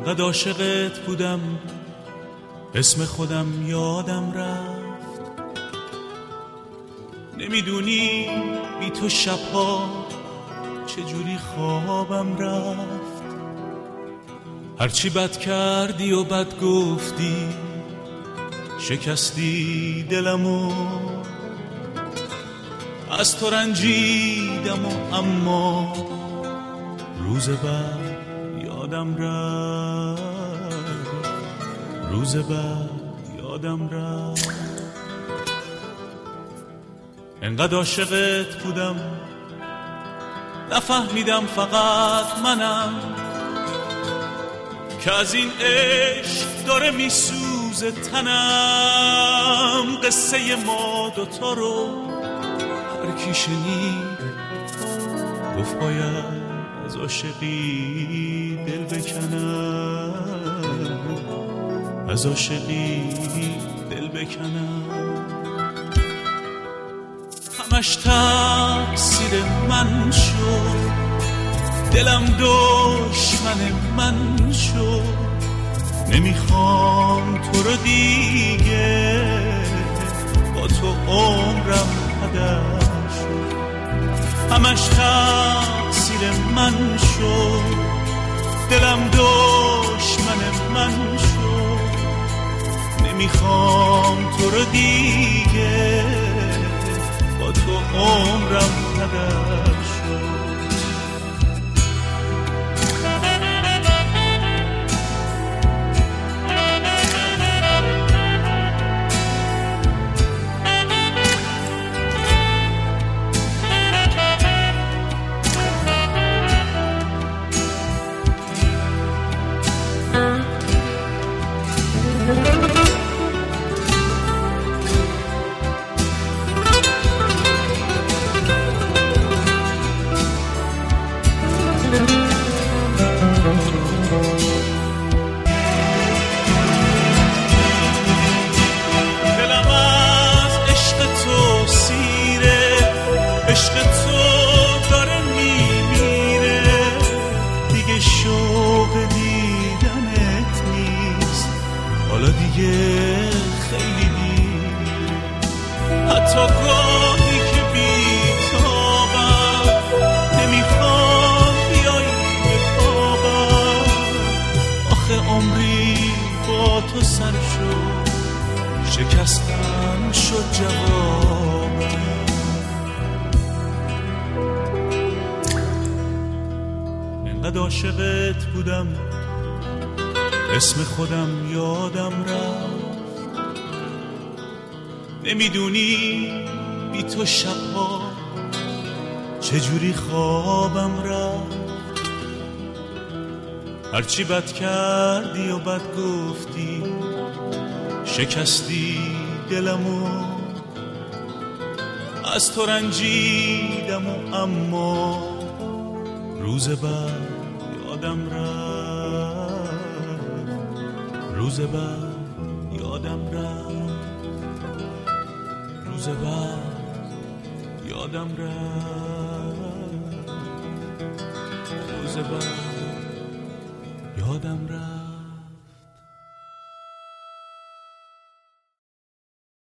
انقدر عاشقت بودم اسم خودم یادم رفت. نمیدونی بی تو شبها چجوری خوابم رفت. هرچی بد کردی و بد گفتی شکستی دلمو، از تو رنجیدم و اما روز بعد یادم رفت، روز بعد یادم رفت. انقدر عاشقت بودم نفهمیدم فقط منم که از این عشق داره میسوزه تنم. قصه ما دوتا رو هر کی شنید گفت باید از عاشقی دل بکنم، از عاشقی دل بکنم. همش تقصیر من شد، دلم دشمن من شد. نمیخوام تو رو دیگه، با تو عمرم هدر شد. همش تقصیر من شد، دلم دشمن من شد. نمیخوام تو رو دیگه، با تو عمرم هدر شد. دلم از عشق تو سیره، عشق تو داره میمیره. دیگه شوق دیدنت نیست، حالا دیگه خیلی دیره. حتی گاهی که بیتابم نمیخوام بیایی بخوابم. آخه عمری با تو سر شد، شکستم شد جوابم. انقدر عاشقت بودم اسم خودم یادم رفت. نمیدونی بی تو شبها چجوری خوابم رفت. هرچی بد کردی و بد گفتی شکستی دلمو، از تو رنجیدم و اما روز بعد یادم رفت، روز بعد یادم رفت، روز بعد یادم رفت، روز بعد یادم رفت.